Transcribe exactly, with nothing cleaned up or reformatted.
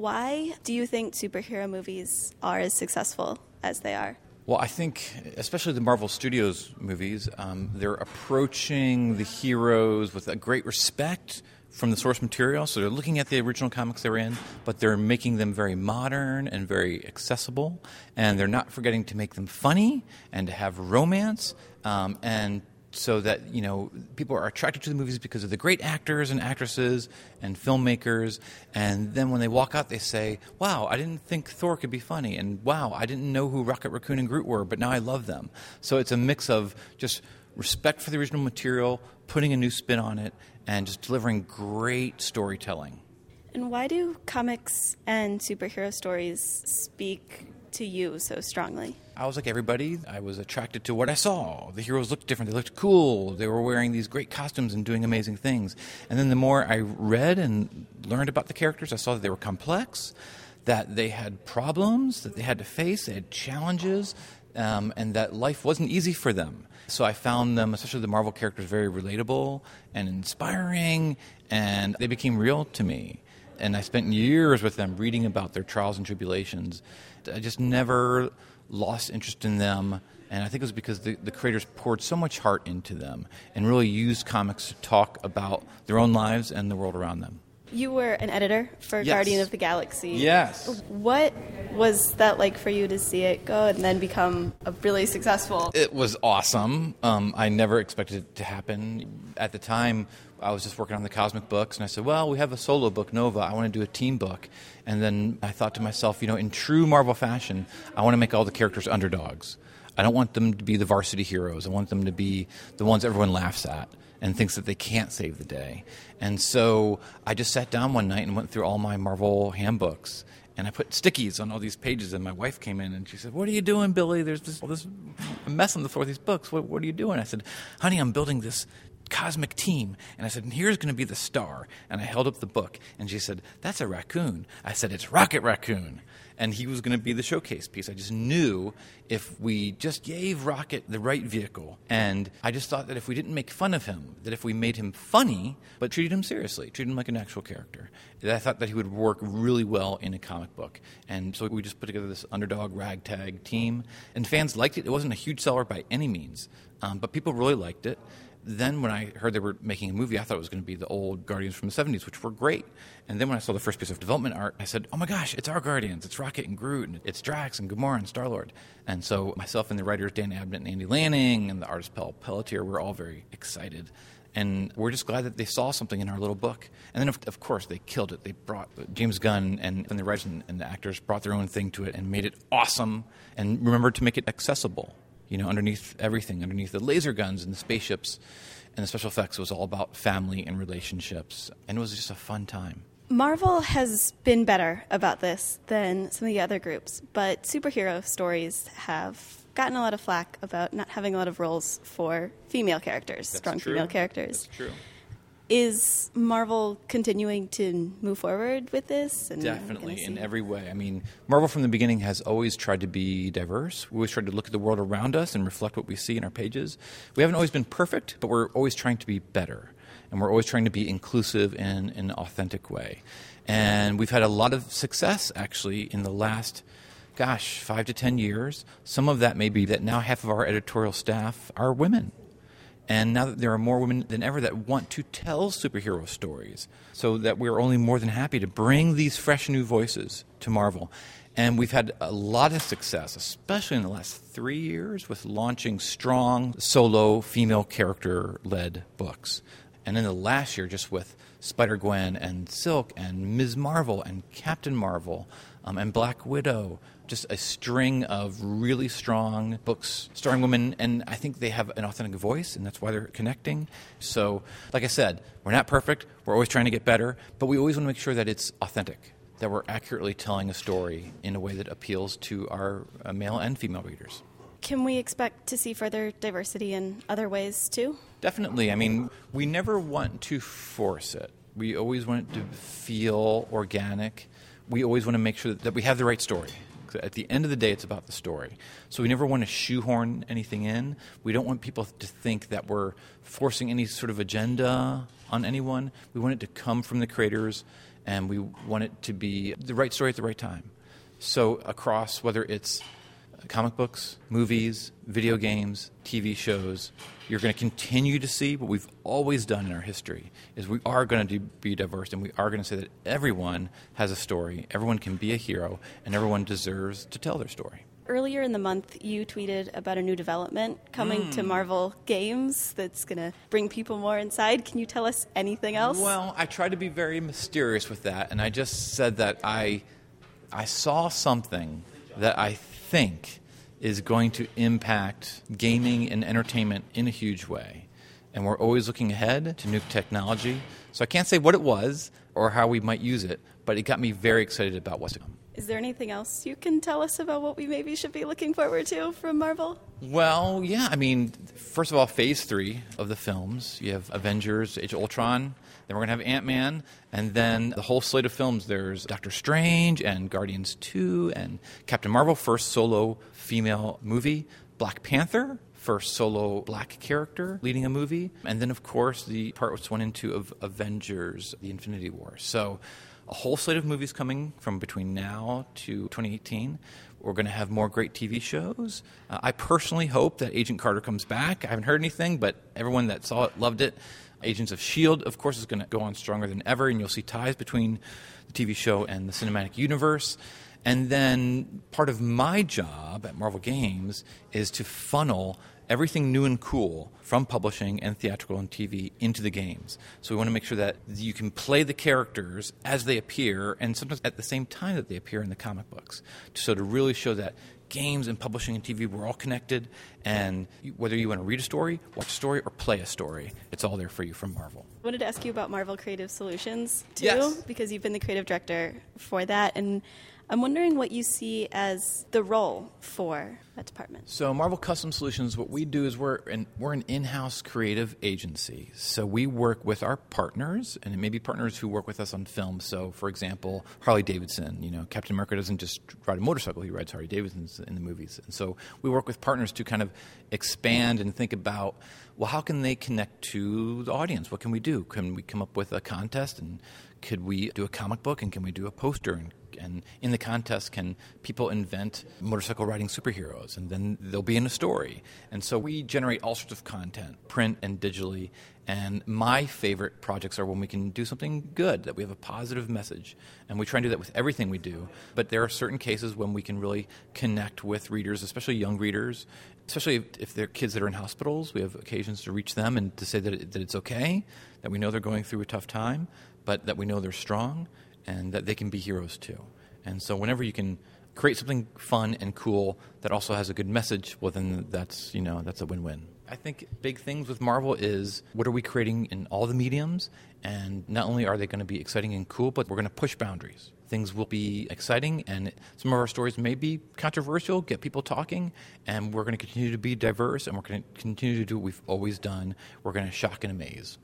Why do you think superhero movies are as successful as they are? Well, I think, especially the Marvel Studios movies, um, they're approaching the heroes with a great respect from the source material. So they're looking at the original comics they were in, but they're making them very modern and very accessible. And they're not forgetting to make them funny and to have romance. Um, and so that, you know, people are attracted to the movies because of the great actors and actresses and filmmakers. And then when they walk out, they say, wow, I didn't think Thor could be funny. And wow, I didn't know who Rocket Raccoon and Groot were, but now I love them. So it's a mix of just respect for the original material, putting a new spin on it, and just delivering great storytelling. And why do comics and superhero stories speak to you so strongly? I was like everybody. I was attracted to what I saw. The heroes looked different. They looked cool. They were wearing these great costumes and doing amazing things. And then the more I read and learned about the characters, I saw that they were complex, that they had problems that they had to face, they had challenges, um, and that life wasn't easy for them. So I found them, especially the Marvel characters, very relatable and inspiring, and they became real to me. And I spent years with them reading about their trials and tribulations. I just never lost interest in them, and I think it was because the, the creators poured so much heart into them and really used comics to talk about their own lives and the world around them. You were an editor for Yes. Guardian of the Galaxy. Yes. What was that like for you to see it go and then become a really successful? It was awesome. Um, I never expected it to happen. At the time, I was just working on the cosmic books, and I said, well, we have a solo book, Nova. I want to do a team book. And then I thought to myself, you know, in true Marvel fashion, I want to make all the characters underdogs. I don't want them to be the varsity heroes. I want them to be the ones everyone laughs at and thinks that they can't save the day. And so I just sat down one night and went through all my Marvel handbooks, and I put stickies on all these pages, and my wife came in and she said, what are you doing, Billy? There's this, all this mess on the floor of these books. What, what are you doing? I said, honey, I'm building this cosmic team. And I said, and here's going to be the star. And I held up the book, and she said, that's a raccoon. I said, it's Rocket Raccoon. And he was going to be the showcase piece. I just knew if we just gave Rocket the right vehicle, and I just thought that if we didn't make fun of him, that if we made him funny, but treated him seriously, treated him like an actual character, that I thought that he would work really well in a comic book. And so we just put together this underdog ragtag team, and fans liked it. It wasn't a huge seller by any means, um, but people really liked it. Then when I heard they were making a movie, I thought it was going to be the old Guardians from the seventies, which were great. And then when I saw the first piece of development art, I said, oh my gosh, it's our Guardians. It's Rocket and Groot, and it's Drax and Gamora and Star-Lord. And so myself and the writers, Dan Abnett and Andy Lanning, and the artist Paul Pelletier, were all very excited. And we're just glad that they saw something in our little book. And then, of, of course, they killed it. They brought James Gunn and, and the writers and, and the actors brought their own thing to it and made it awesome, and remembered to make it accessible. You know, underneath everything, underneath the laser guns and the spaceships and the special effects, it was all about family and relationships. And it was just a fun time. Marvel has been better about this than some of the other groups, but superhero stories have gotten a lot of flack about not having a lot of roles for female characters, That's strong true. female characters. That's true. Is Marvel continuing to move forward with this? And Definitely, in every way. I mean, Marvel from the beginning has always tried to be diverse. We always tried to look at the world around us and reflect what we see in our pages. We haven't always been perfect, but we're always trying to be better. And we're always trying to be inclusive in, in an authentic way. And we've had a lot of success, actually, in the last, gosh, five to ten years. Some of that may be that now half of our editorial staff are women. And now that there are more women than ever that want to tell superhero stories, so that we're only more than happy to bring these fresh new voices to Marvel. And we've had a lot of success, especially in the last three years, with launching strong solo female character-led books. And in the last year, just with Spider-Gwen and Silk and Miz Marvel and Captain Marvel um, and Black Widow, just a string of really strong books starring women, and I think they have an authentic voice, and that's why they're connecting. So, like I said, we're not perfect. We're always trying to get better, but we always want to make sure that it's authentic, that we're accurately telling a story in a way that appeals to our uh, male and female readers. Can we expect to see further diversity in other ways, too? Definitely. I mean, we never want to force it. We always want it to feel organic. We always want to make sure that we have the right story. At the end of the day, it's about the story. So we never want to shoehorn anything in. We don't want people to think that we're forcing any sort of agenda on anyone. We want it to come from the creators and we want it to be the right story at the right time. So across, whether it's comic books, movies, video games, T V shows, you're going to continue to see what we've always done in our history, is we are going to be diverse, and we are going to say that everyone has a story, everyone can be a hero, and everyone deserves to tell their story. Earlier in the month, you tweeted about a new development coming mm. to Marvel Games that's going to bring people more inside. Can you tell us anything else? Well, I tried to be very mysterious with that, and I just said that I, I saw something that I think is going to impact gaming and entertainment in a huge way. And we're always looking ahead to new technology. So I can't say what it was or how we might use it, but it got me very excited about what's to come. Is there anything else you can tell us about what we maybe should be looking forward to from Marvel? Well, yeah, I mean, first of all, phase three of the films. You have Avengers, Age of Ultron, then we're going to have Ant-Man, and then the whole slate of films. There's Doctor Strange and Guardians two and Captain Marvel, first solo female movie, Black Panther, first solo black character leading a movie, and then, of course, the parts one and two of Avengers, the Infinity War. So a whole slate of movies coming from between now to twenty eighteen. We're going to have more great T V shows. Uh, I personally hope that Agent Carter comes back. I haven't heard anything, but everyone that saw it loved it. Agents of S H I E L D, of course, is going to go on stronger than ever, and you'll see ties between the T V show and the cinematic universe. And then part of my job at Marvel Games is to funnel everything new and cool from publishing and theatrical and T V into the games. So we want to make sure that you can play the characters as they appear, and sometimes at the same time that they appear in the comic books. So to really show that games and publishing and T V, we're all connected, and whether you want to read a story, watch a story, or play a story, it's all there for you from Marvel. I wanted to ask you about Marvel Creative Solutions, too, yes. because you've been the creative director for that, and I'm wondering what you see as the role for that department. So Marvel Custom Solutions, what we do is we're an, we're an in-house creative agency. So we work with our partners, and it may be partners who work with us on film. So, for example, Harley-Davidson. You know, Captain America doesn't just ride a motorcycle, he rides Harley-Davidsons in the movies. And so we work with partners to kind of expand and think about, well, how can they connect to the audience? What can we do? Can we come up with a contest, and could we do a comic book, and can we do a poster? And And in the contest, can people invent motorcycle riding superheroes? And then they'll be in a story. And so we generate all sorts of content, print and digitally. And my favorite projects are when we can do something good, that we have a positive message. And we try and do that with everything we do. But there are certain cases when we can really connect with readers, especially young readers, especially if, if they're kids that are in hospitals. We have occasions to reach them and to say that, it, that it's okay, that we know they're going through a tough time, but that we know they're strong, and that they can be heroes too. And so whenever you can create something fun and cool that also has a good message, well, then that's, you know, that's a win-win. I think big things with Marvel is, what are we creating in all the mediums? And not only are they going to be exciting and cool, but we're going to push boundaries. Things will be exciting, and some of our stories may be controversial, get people talking, and we're going to continue to be diverse, and we're going to continue to do what we've always done. We're going to shock and amaze.